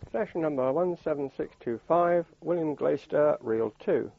Session number 17625, William Glaister, Reel 2.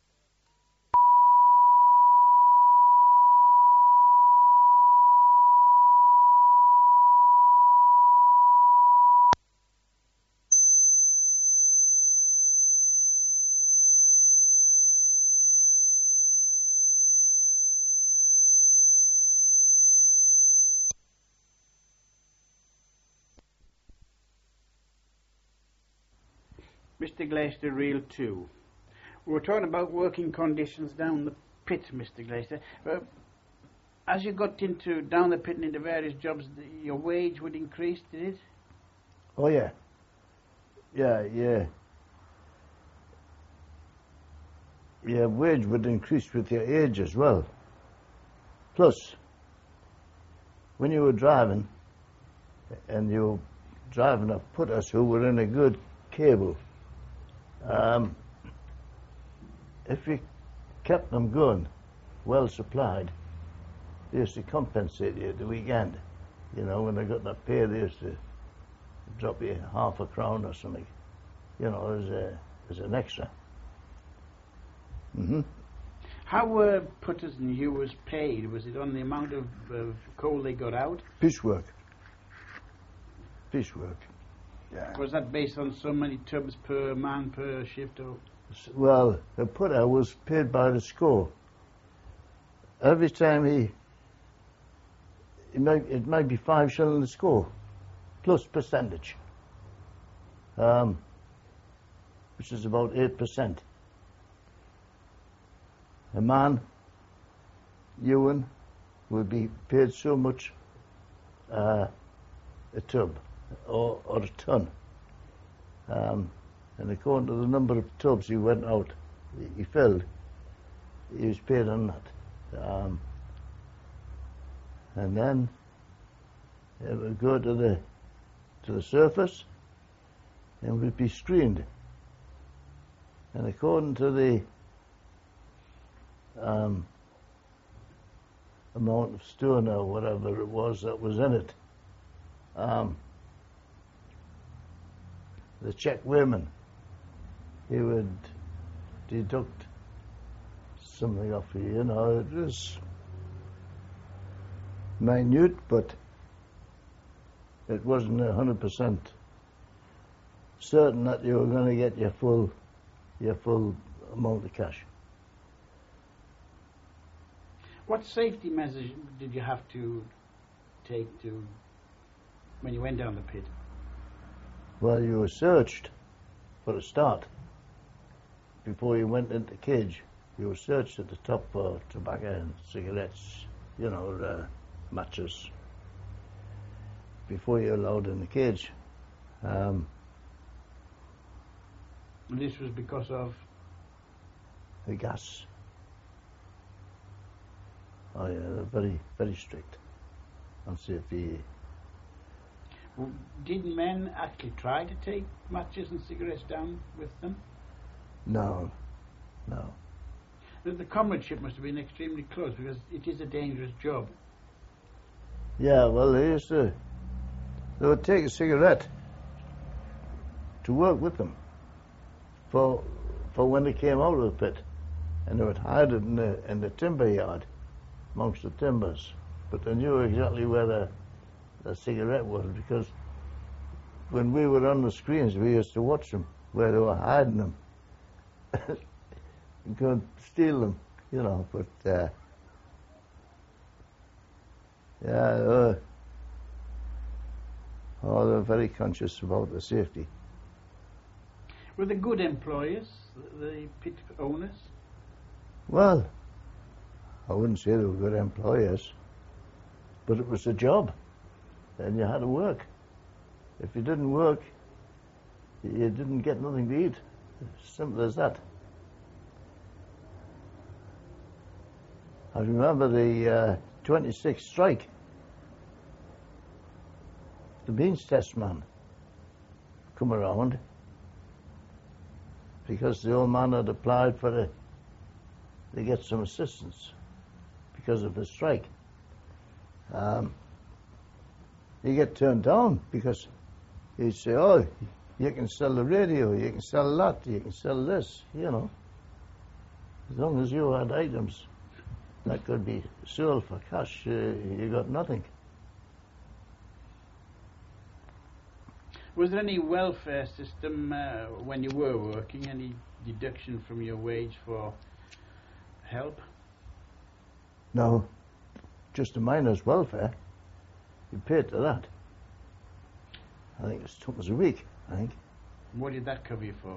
Mr. Glaister, Reel 2. We were talking about working conditions down the pit, Mr. Glaister. As you got into down the pit and into various jobs, your wage would increase, did it? Oh, yeah. Yeah. Your wage would increase with your age as well. Plus, when you were driving, and you were driving a putters who were in a good cable, if you kept them going, well supplied, they used to compensate you at the weekend. You know, when they got their pay, they used to drop you half a crown or something, you know, as an extra. Mm-hmm. How were putters and hewers paid? Was it on the amount of coal they got out? Piecework. Yeah. Was that based on so many tubs per man per shift? Or? Well, the putter was paid by the score. Every time it might be 5 shillings a score, plus percentage, which is about 8%. A man, Ewan, would be paid so much a tub or a ton. And according to the number of tubs he went out, he filled, he was paid on that. And then it would go to the surface and would be screened. And according to the amount of stone or whatever it was that was in it, the check weighman, he would deduct something off you know. It was minute, but it wasn't 100% certain that you were going to get your full amount of cash. What safety measures did you have to take when you went down the pit? Well, you were searched for a start. Before you went into the cage, you were searched at the top for tobacco and cigarettes, you know, matches, before you're allowed in the cage. And this was because of? The gas. Oh yeah, they're very, very strict on safety. Well, did men actually try to take matches and cigarettes down with them? No. The comradeship must have been extremely close, because it is a dangerous job. Yeah, well, they would take a cigarette to work with them for when they came out of the pit, and they would hide it in the timber yard amongst the timbers. But they knew exactly where the cigarette was, because when we were on the screens, we used to watch them where they were hiding them. You couldn't steal them, you know. But they were very conscious about the safety. Were they good employers, the pit owners? Well, I wouldn't say they were good employers, but it was a job, and you had to work. If you didn't work, you didn't get nothing to eat. Simple as that. I remember the 26th strike. The beans test man come around because the old man had applied to get some assistance because of the strike. He get turned down because he'd say, "Oh, You can sell the radio, you can sell that, you can sell this, you know. As long as you had items that could be sold for cash, you got nothing. Was there any welfare system when you were working? Any deduction from your wage for help? No, just the miner's welfare. You paid to that. I think it's £2 a week, I think. What did that cover you for?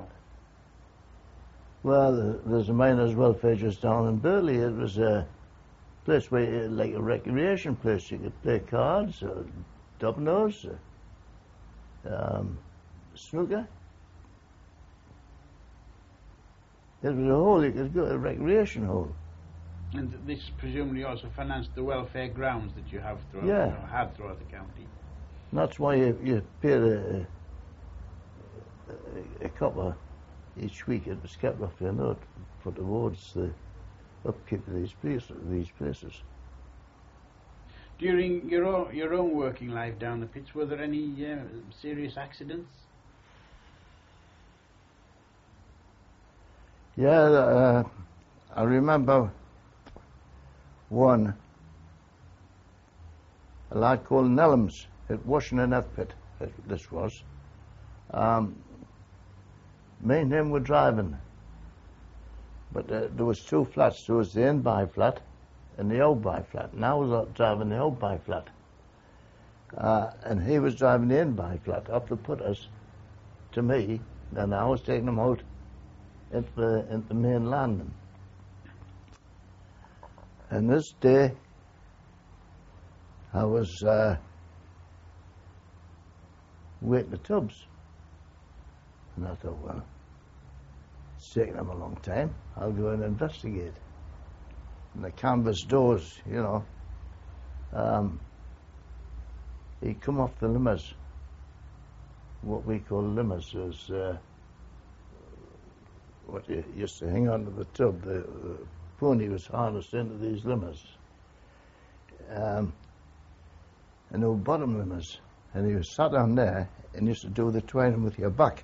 Well, there's a miner's welfare just down in Burley. It was a place where, like a recreation place, you could play cards, dominoes, snooker. It was a hole, you could go, a recreation hole. And this presumably also financed the welfare grounds that you have throughout, had throughout the county. And that's why you paid a copper each week. It was kept off your note for towards the upkeep of these places. During your own working life down the pits, were there any serious accidents? Yeah, I remember one, a lad called Nellums at Washington F Pit, this was. Me and him were driving, but there was two flats. There was the in-by flat and the out-by flat, and I was driving the out-by flat. And he was driving the in-by flat up to put us to me, and I was taking him out into the main landing. And this day, I was waiting the tubs. And I thought, well, it's taking them a long time. I'll go and investigate. And the canvas doors, you know, he'd come off the limbers. What we call limbers is what you used to hang onto the tub. The pony was harnessed into these limbers. And they were bottom limbers. And he was sat on there and used to do the twining with your back.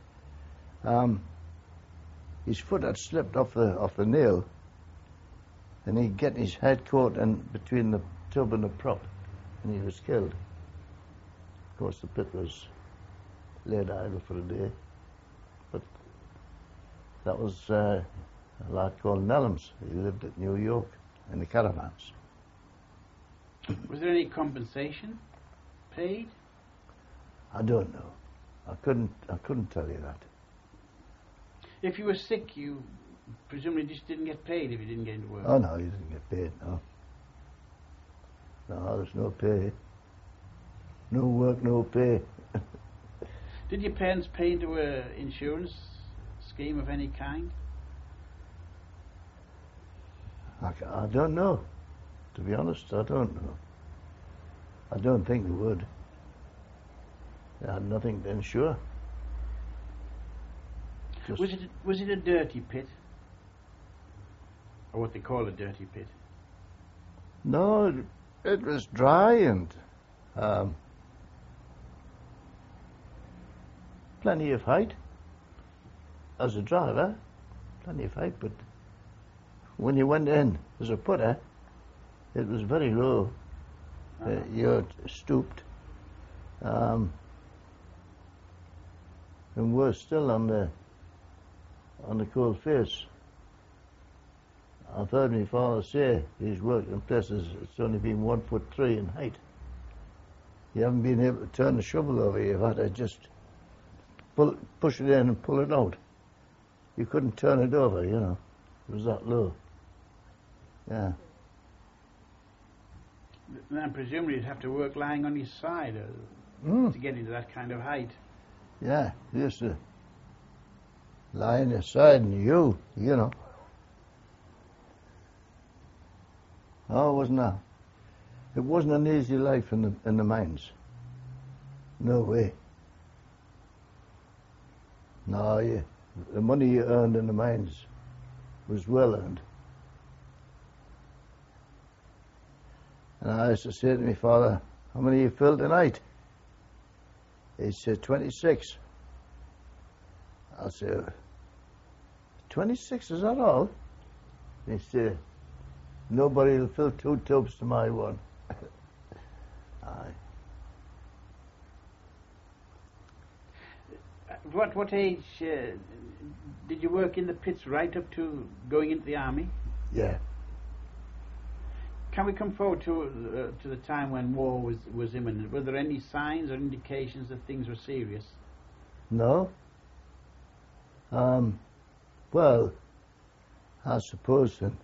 His foot had slipped off the nail, and he'd get his head caught in between the tub and the prop, and he was killed. Of course, the pit was laid idle for a day, but that was a lad called Nellums. He lived at New York in the caravans. Was there any compensation paid? I don't know. I couldn't tell you that. If you were sick, you presumably just didn't get paid if you didn't get into work. Oh no, you didn't get paid. No. No, there's no pay. No work, no pay. Did your parents pay into an insurance scheme of any kind? I don't know. To be honest, I don't know. I don't think they would. They had nothing to insure. Was it a dirty pit? Or what they call a dirty pit? No, it was dry and plenty of height. As a driver, plenty of height, but when you went in as a putter, it was very low. You stooped. And we're still on the cold face. I've heard my father say he's worked in places it's only been 1'3" in height. You haven't been able to turn the shovel over. You've had to just push it in and pull it out. You couldn't turn it over, you know. It was that low. Yeah. Then presumably you'd have to work lying on his side to get into that kind of height. Yeah, you used to lie on your side and you know. Oh, it wasn't an easy life in the mines. No way. No, the money you earned in the mines was well earned. And I used to say to my father, how many you filled tonight? He said, 26. I said, 26, is that all? He said, nobody will fill 2 tubs to my one. Aye. What age did you work in the pits right up to going into the army? Yeah. Can we come forward to the time when war was imminent? Were there any signs or indications that things were serious? No. Well, I suppose in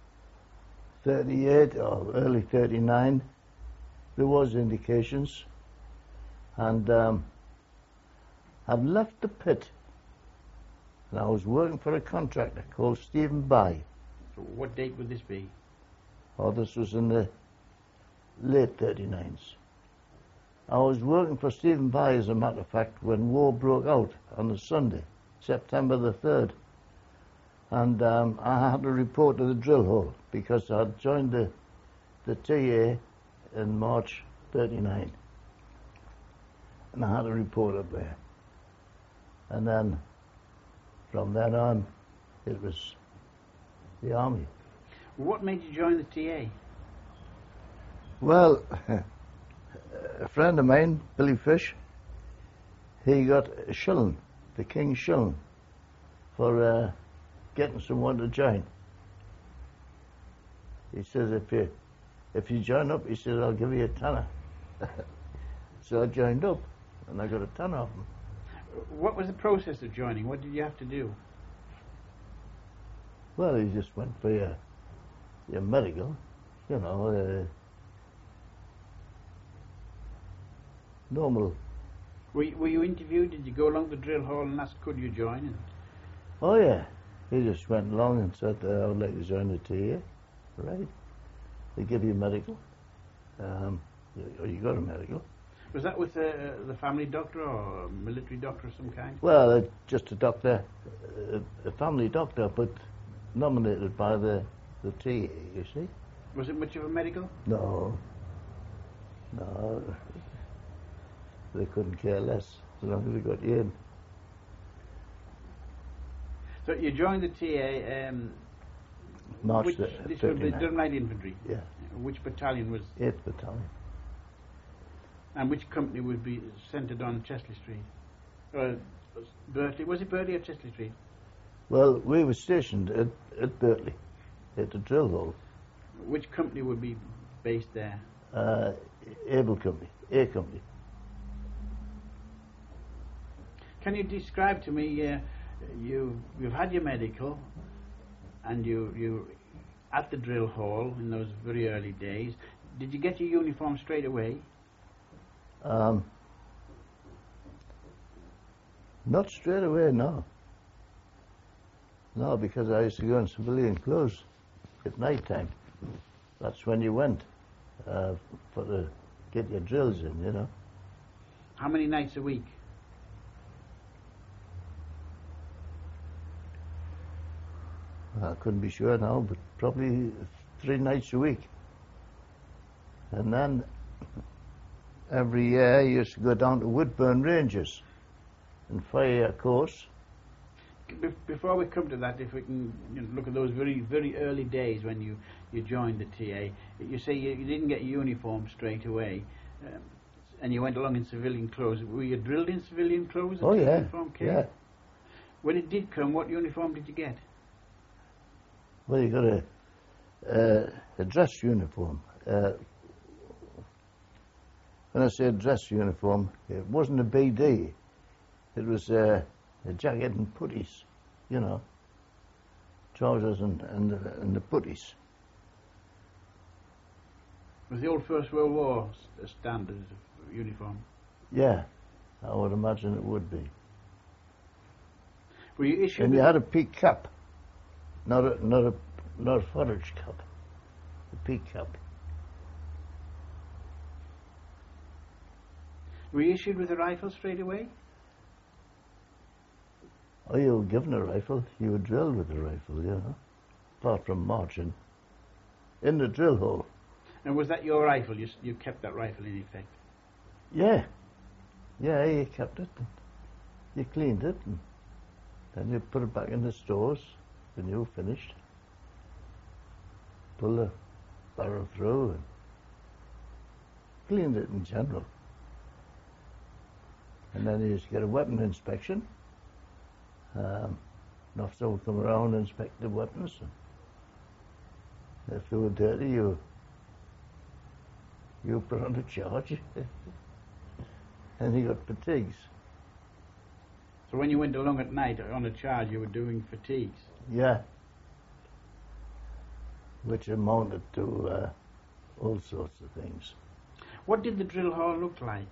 38 or early 39 there was indications, and I've left the pit and I was working for a contractor called Stephen By. So what date would this be? Oh, this was in the late 39s. I was working for Stephen By, as a matter of fact, when war broke out on the Sunday, September the 3rd. And I had to report to the drill hall because I'd joined the TA in March 39. And I had to report up there. And then, from then on, it was the army. What made you join the TA? Well, a friend of mine, Billy Fish, he got a shilling, the King's shilling, for getting someone to join. He says, if you join up, he says, I'll give you a tenner. So I joined up, and I got a tenner off him. What was the process of joining? What did you have to do? Well, he just went for your medical, you know, normal. Were you interviewed? Did you go along the drill hall and ask, could you join? And Oh, yeah. He just went along and said, I would like to join the TA. Right. They give you medical. You got a medical. was that with the family doctor or a military doctor of some kind? Well, just a doctor, a family doctor, but nominated by the TA, you see. Was it much of a medical? No. No. They couldn't care less as long as they got you in. So you joined the TA. March Which, the this was the 39. Durham Light Infantry. Yeah. Which battalion was, 8th Battalion. and which company would be centred on Chesley Street? Berkeley. Was it Berkeley or Chesley Street? Well, we were stationed at Berkeley, at the drill hall. Which company would be based there? Able Company, A Company. Can you describe to me? You've had your medical, and you at the drill hall in those very early days. Did you get your uniform straight away? Not straight away, no. No, because I used to go in civilian clothes at night time. That's when you went to get your drills in, you know. How many nights a week? I couldn't be sure now, but probably 3 nights a week. And then every year I used to go down to Woodburn Ranges and fire a course. Before we come to that, if we can look at those very, very early days when you joined the TA, you say you didn't get your uniform straight away, and you went along in civilian clothes. Were you drilled in civilian clothes until Oh, yeah, uniform came? yeah. When it did come, what uniform did you get? Well, you got a dress uniform. When I say dress uniform, it wasn't a BD. It was a jacket and puttees, you know, trousers and the puttees. Was the old First World War a standard uniform? Yeah, I would imagine it would be. Were you issued? And you had a peak cap, not a forage cap, a peak cap. Were you issued with a rifle straight away? Oh, you were given a rifle. You were drilled with a rifle, you know, apart from marching in the drill hole. And was that your rifle? You kept that rifle in effect? Yeah, you kept it. You cleaned it. And Then you put it back in the stores when you're finished. Pull the barrel through and clean it in general. And then you just get a weapon inspection. An officer will come around and inspect the weapons. If they were dirty, you put on a charge. And you got fatigues. So when you went along at night on a charge, you were doing fatigues? Yeah. Which amounted to all sorts of things. What did the drill hall look like?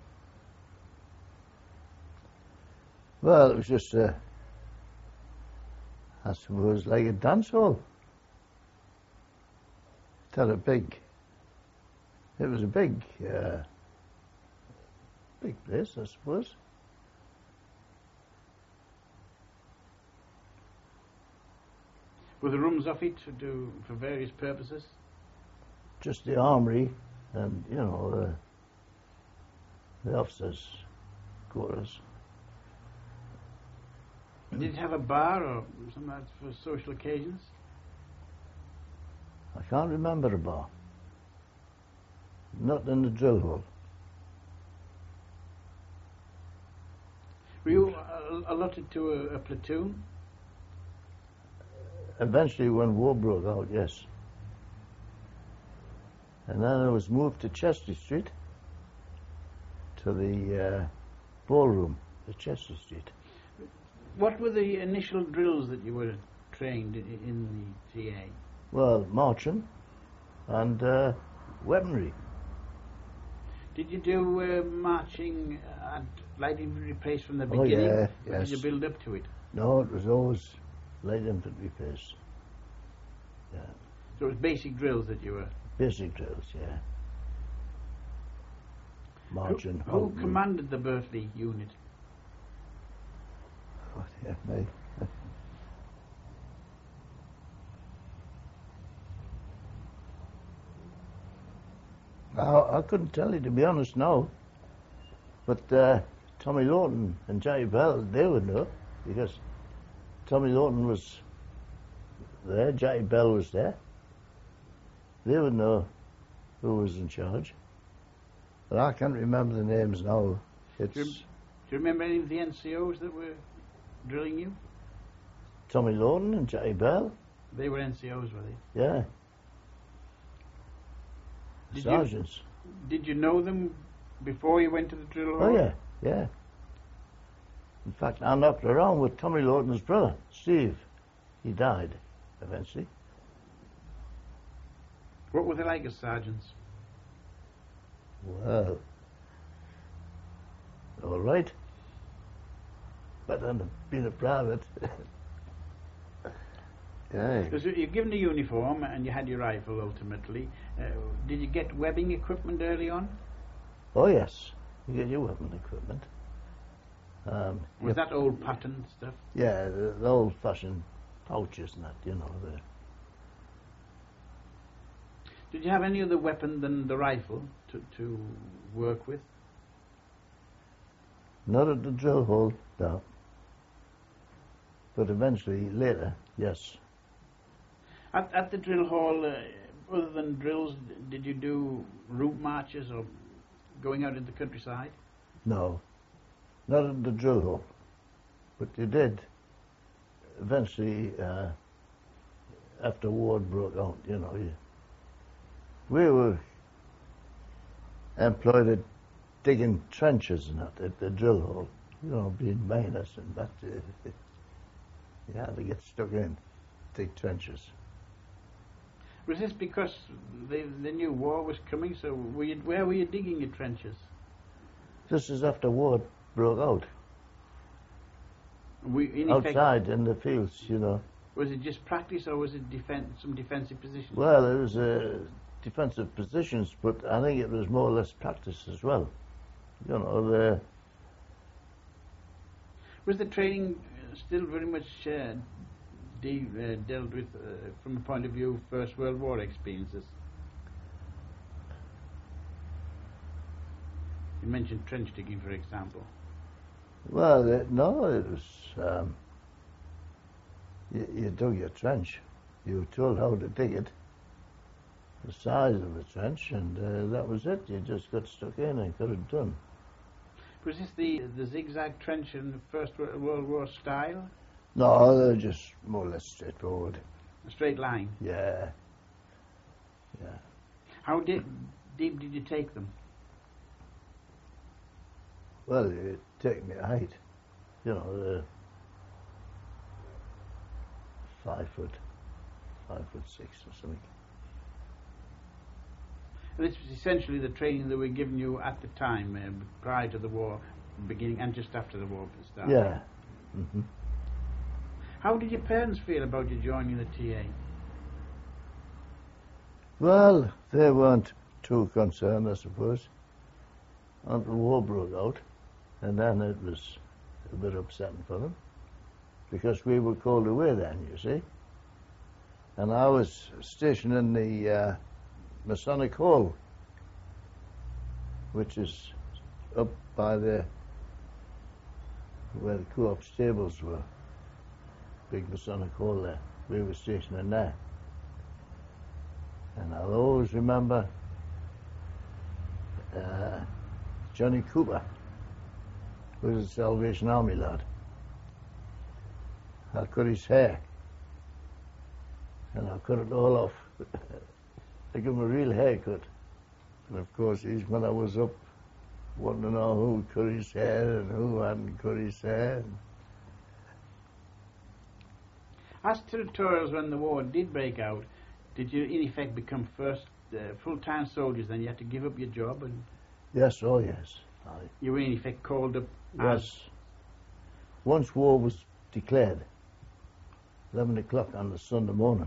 Well, it was just, I suppose, like a dance hall. It was a big place, I suppose. Were the rooms off it for various purposes? Just the armory and, the officers' quarters. Did it have a bar or something for social occasions? I can't remember a bar. Not in the drill hall. Were you allotted to a platoon? Eventually, when war broke out, yes. And then I was moved to Chester Street, to the ballroom at Chester Street. What were the initial drills that you were trained in the TA? Well, marching and weaponry. Did you do marching at light infantry pace from the beginning? Oh, yeah, or yes. did you build up to it? No, it was always light infantry pace. Yeah. So it was basic drills that you were... Basic drills, yeah. Marching. Who commanded the Berkeley unit? Oh, yeah, me. I couldn't tell you, to be honest, now. But Tommy Lawton and Jackie Bell, they would know, because Tommy Lawton was there, Jackie Bell was there. They would know who was in charge. But I can't remember the names now. Do you remember any of the NCOs that were drilling you? Tommy Lawton and Jackie Bell. They were NCOs, were they? Yeah. Sergeants. Did you know them before you went to the drill hall? Oh, yeah, yeah. In fact, I knocked around with Tommy Lawton's brother, Steve. He died eventually. What were they like as sergeants? Well, all right. Better than being a private. Yeah. So you're given a uniform and you had your rifle ultimately. Did you get webbing equipment early on? Oh, yes. You get your weapon equipment. Was that old pattern stuff? Yeah, the old-fashioned pouches and that, Did you have any other weapon than the rifle to work with? Not at the drill hall, no. But eventually, later, yes. At the drill hall, other than drills, did you do route marches or going out in the countryside? No, not at the drill hall. But you did. Eventually, after war broke out, we were employed at digging trenches and that at the drill hall, being miners and that. You had to get stuck in, dig trenches. Was this because they knew war was coming? So where were you digging your trenches? This is after war broke out. Outside in the fields, Was it just practice or was it some defensive positions? Well, it was defensive positions, but I think it was more or less practice as well. Was the training still very much dealt with from the point of view of First World War experiences? You mentioned trench digging, for example. Well, no, it was you dug your trench. You were told how to dig it, the size of the trench, and that was it. You just got stuck in and got it done. Was this the zigzag trench in the First World War style? No, they're just more or less straightforward. A straight line? Yeah. Yeah. How deep did you take them? Well, it take me a height. You know, 5'6" or something. And this was essentially the training that were given you at the time, prior to the war beginning and just after the war started. Yeah. Mm-hmm. How did your parents feel about you joining the TA? Well, they weren't too concerned, I suppose, until the war broke out, and then it was a bit upsetting for them, because we were called away then, you see. And I was stationed in the Masonic Hall, which is up by where the Co-op stables were. Big Masonic Hall there. We were stationed in there. And I'll always remember Johnny Cooper, who was a Salvation Army lad. I cut his hair, and I cut it all off. I gave him a real haircut. And of course, when I was up, wanting to know who cut his hair and who hadn't cut his hair. As territorials, when the war did break out, did you in effect become first full-time soldiers? Then you had to give up your job, and Yes, oh yes. you were in effect called up Yes. Once war was declared, 11 o'clock on the Sunday morning,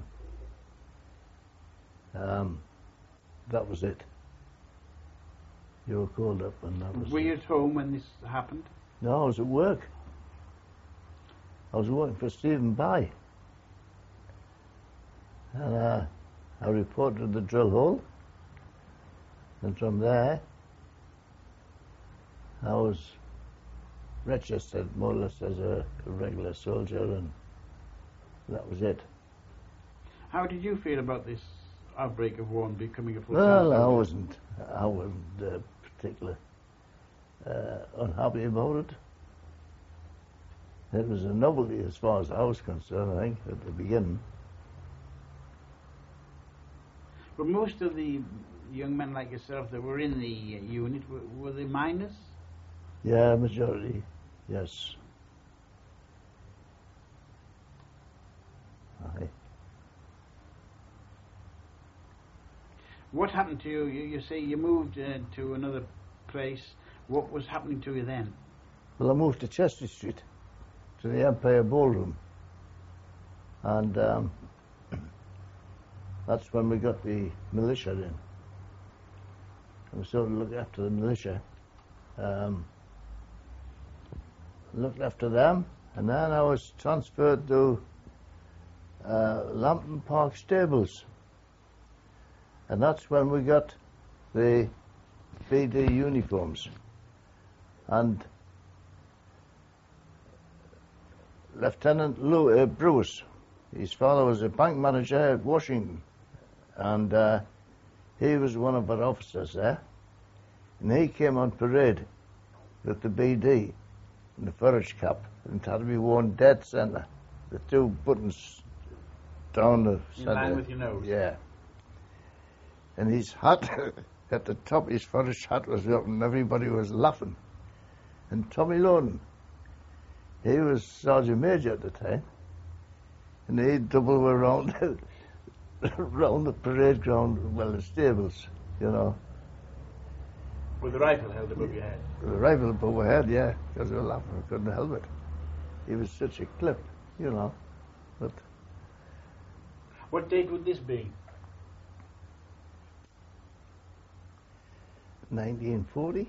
that was it. You were called up, and that was Were you at home when this happened? No, I was at work. I was working for Stephen By. And I reported to the drill hall. And from there, I was registered more or less as a regular soldier, and that was it. How did you feel about this outbreak of war and becoming a full-time Well, soldier? I wasn't particularly unhappy about it. It was a novelty as far as I was concerned, I think, at the beginning. But most of the young men like yourself that were in the unit, were they miners? Yeah, majority, yes. Aye. What happened to you? You say you moved to another place. What was happening to you then? Well, I moved to Chester Street, to the Empire Ballroom. And that's when we got the militia in. And we sort of looked after the militia. Looked after them, and then I was transferred to Lambton Park Stables. And that's when we got the BD uniforms. And Lieutenant Bruce, his father was a bank manager at Washington, and he was one of our officers there. And he came on parade with the BD and the forage cap, and it had to be worn dead centre. The two buttons down the centre. In line with your nose? Yeah. And his hat, at the top, his forage hat was up, and everybody was laughing. And Tommy Lawton, he was Sergeant Major at the time, and he'd double around around the parade ground, well, the stables, you know. With the rifle held above your head? With the rifle above my head, yeah, because we were laughing, I couldn't help it. He was such a clip, you know. But What date would this be? 1940.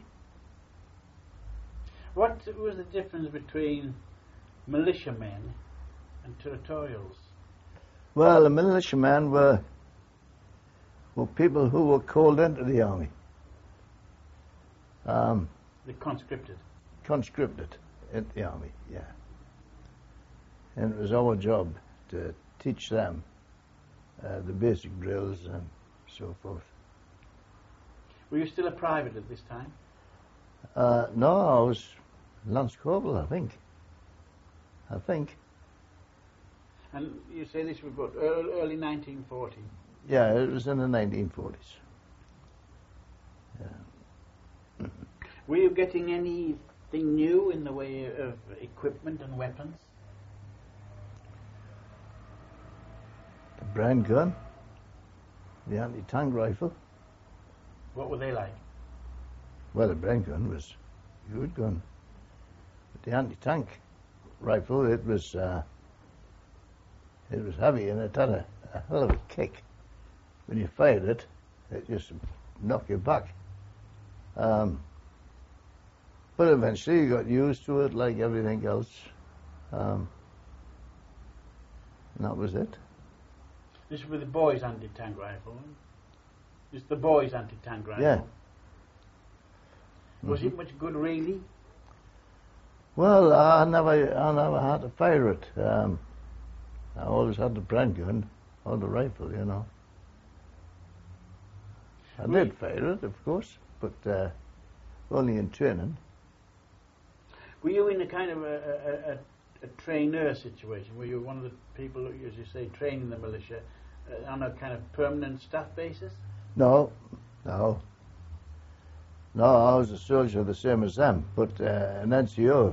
What was the difference between militiamen and territorials? Well, the militiamen were people who were called into the army. The conscripted? Conscripted into the army, yeah. And it was our job teach them the basic drills and so forth. Were you still a private at this time? No, I was Lance Corporal, I think. And you say this was what, early 1940? Yeah, it was in the 1940s. Yeah. Were you getting anything new in the way of equipment and weapons? The Bren gun, the anti-tank rifle. What were they like? Well, the Bren gun was a good gun. But the anti-tank rifle, it was heavy and it had a hell of a kick. When you fired it, it just knocked you back. But eventually you got used to it like everything else. And that was it. This was the boys' anti-tank rifle. It's the boys' anti-tank rifle. Yeah. Was it much good, really? Well, I never had to fire it. I always had the Bren gun or the rifle, you know. I did fire it, of course, but only in training. Were you in a kind of a trainer situation? Were you one of the people, as you say, training the militia on a kind of permanent staff basis? No, I was a soldier the same as them, but an NCO,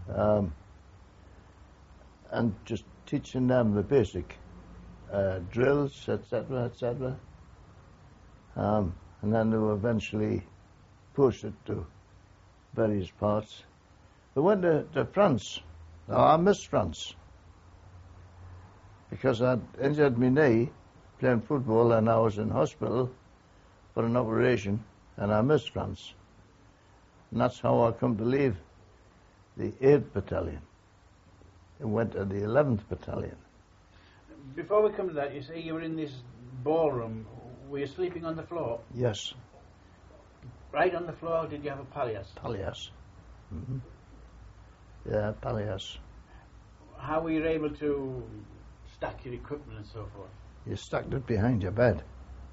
and just teaching them the basic drills, etc., etc. And then they were eventually posted to various parts. They went to France. Now, I missed France because I'd injured my knee playing football and I was in hospital for an operation and I missed France. And that's how I come to leave the 8th Battalion and went to the 11th Battalion. Before we come to that, you say you were in this ballroom. Were you sleeping on the floor? Yes. Right on the floor, or did you have a palliasse? Palliasse. Mm-hmm. Yeah, palliasse. How were you able to stack your equipment and so forth? You stacked it behind your bed.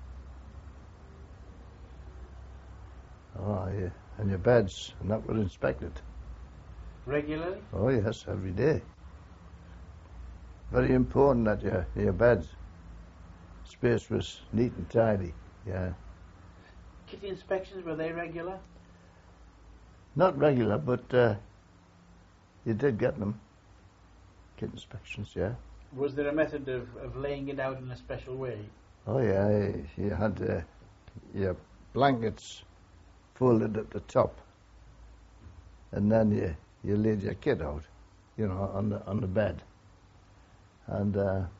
Oh, yeah. And your beds, and that were inspected. Regularly? Oh, yes, every day. Very important that your beds space was neat and tidy. Yeah. Kit inspections, were they regular? Not regular, but you did get them. Kit inspections, yeah. Was there a method of laying it out in a special way? Oh, yeah. You had your blankets folded at the top, and then you laid your kit out, you know, on the bed, and that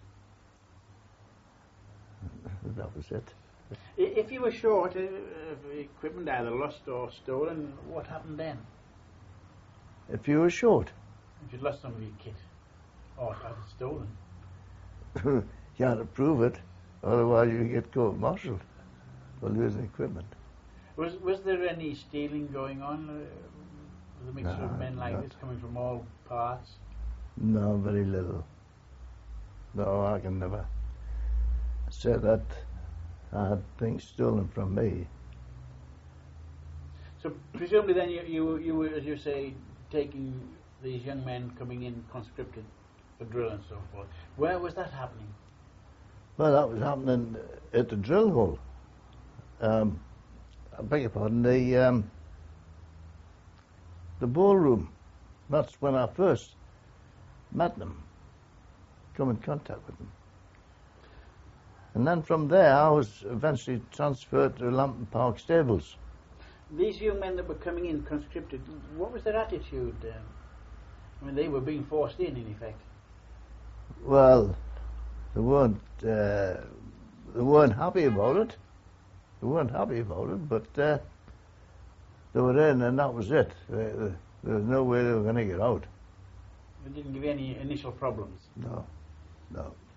was it. If you were short of equipment, either lost or stolen, what happened then? If you were short, If you'd lost some of your kit or had it stolen? you had to prove it, otherwise you get court-martialed for losing equipment. Was there any stealing going on? Was a mixture of men like this coming from all parts? No, very little. No, I can never say that I had things stolen from me. So presumably then you were, as you say, taking these young men coming in conscripted for drill and so forth. Where was that happening? Well, that was happening at the drill hall. I beg your pardon, the ballroom. That's when I first met them, come in contact with them. And then from there, I was eventually transferred to Lambton Park Stables. These young men that were coming in conscripted, what was their attitude? I mean, they were being forced in effect. Well, they weren't happy about it. They weren't happy about it, but they were in, and that was it. There was no way they were going to get out. It didn't give you any initial problems. No.